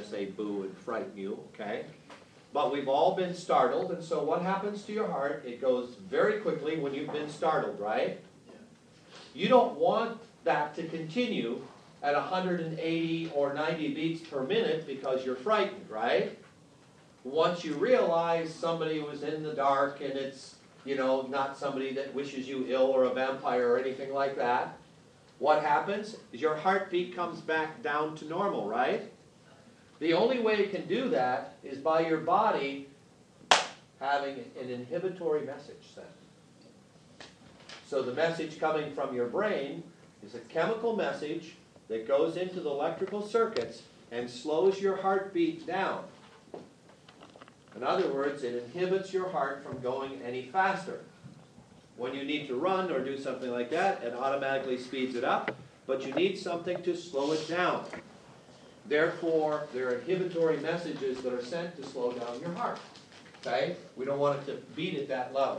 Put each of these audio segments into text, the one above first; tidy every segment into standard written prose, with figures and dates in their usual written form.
say boo and frighten you, okay? But we've all been startled, and so what happens to your heart? It goes very quickly when you've been startled, right? You don't want that to continue at 180 or 90 beats per minute because you're frightened, right? Once you realize somebody was in the dark and it's, not somebody that wishes you ill or a vampire or anything like that, what happens is your heartbeat comes back down to normal, right? The only way it can do that is by your body having an inhibitory message sent. So the message coming from your brain is a chemical message that goes into the electrical circuits and slows your heartbeat down. In other words, it inhibits your heart from going any faster. When you need to run or do something like that, it automatically speeds it up, but you need something to slow it down. Therefore, there are inhibitory messages that are sent to slow down your heart. Okay? We don't want it to beat at that level.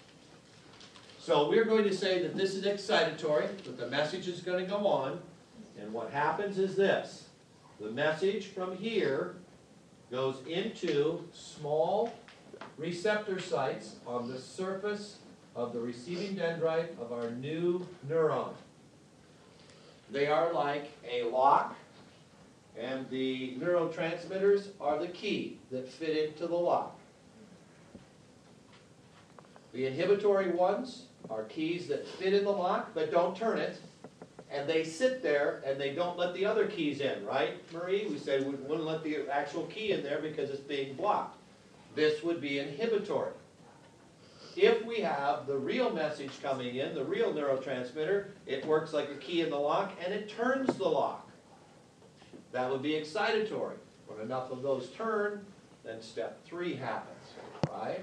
So we're going to say that this is excitatory, that the message is going to go on, and what happens is this. The message from here goes into small receptor sites on the surface of the receiving dendrite of our new neuron. They are like a lock, and the neurotransmitters are the key that fit into the lock. The inhibitory ones are keys that fit in the lock but don't turn it, and they sit there and they don't let the other keys in, right, Marie? We said we wouldn't let the actual key in there because it's being blocked. This would be inhibitory. If we have the real message coming in, the real neurotransmitter, it works like a key in the lock and it turns the lock. That would be excitatory. When enough of those turn, then step 3 happens, right?